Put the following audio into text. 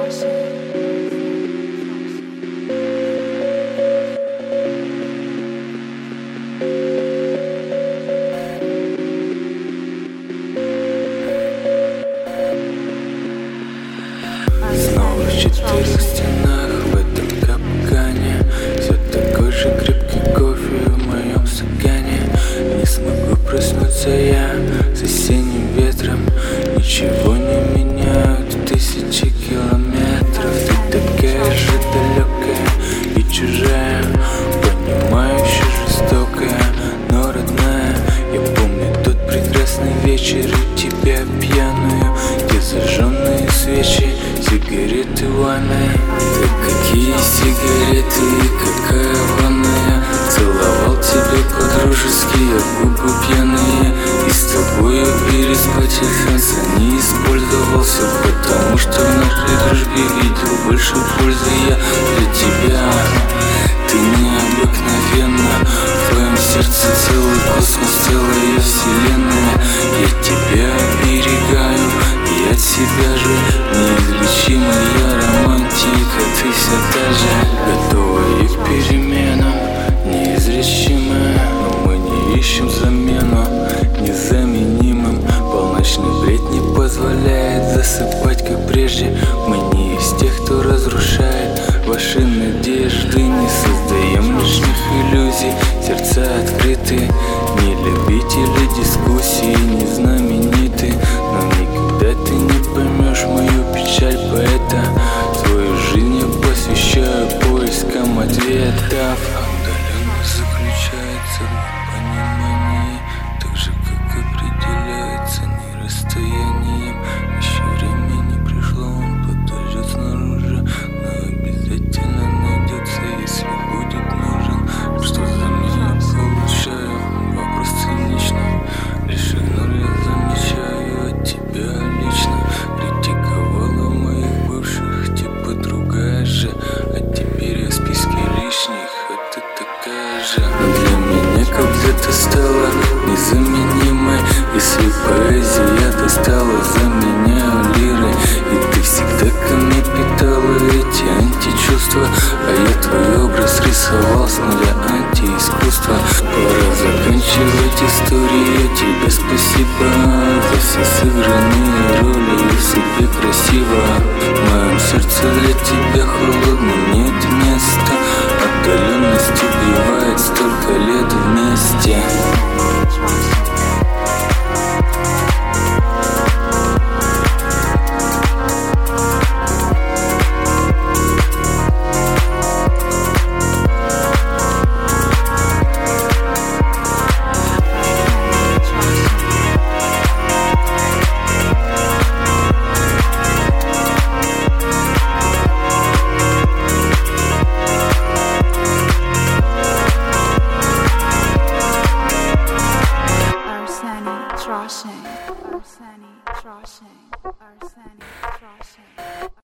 Снова в четырех стенах в этом капкане, все такой же крепкий кофе в моем стакане. Не смогу проснуться я с осенним ветром, ничего не меняют тысячи километров. Ты такая же далекая и чужая, понимающая, жестокая, но родная. Я помню тот прекрасный вечер и тебя пьяную, где зажженные свечи, сигареты ванная. Да какие сигареты и какая ванная. Целовал тебя по-дружески, а губы пьяные. И с тобою переспать шанса не использовал. Все потому, что в нашей дружбе видел больше пользы я для тебя. Ты необыкновенна, в твоем сердце целый космос, целая вселенная. Я тебя оберегаю и от себя же неизлечимый я романтик, а ты вся та же, готовая к переменам, неизлечимая. Но мы не ищем замену незаменимым. Полночный бред не позволяет засыпать как прежде. Мы не из тех, кто разрушает ваши надежды. Не создаем лишних иллюзий, сердца открыты. Не любители дискуссий, не знамениты. Но никогда ты не поймешь мою печаль поэта. Свою жизнь я посвящаю поискам ответов. Отдаленность заключается в понимании, так же как определяется не расстоянием. Еще время не пришло, он подождет снаружи, но обязательно найдется, если будет нужен. Что за меня получаю? Вопрос циничный. Лишь игнор я замечаю от тебя лично. Критиковала моих бывших, типа другая же. А теперь я в списке лишних, а ты такая же. Но для меня когда-то стала незаменимой. Если поэзия достала, заменяю лирой. И ты всегда ко мне питала эти античувства, а я твой образ рисовал с нуля антиискусства. Пора заканчивать историю, тебе спасибо за все сыгранные роли, и себе красиво. В моем сердце для тебя холодным нет места. Отдаленность убивает столько лет вместе. Arseni Trashing.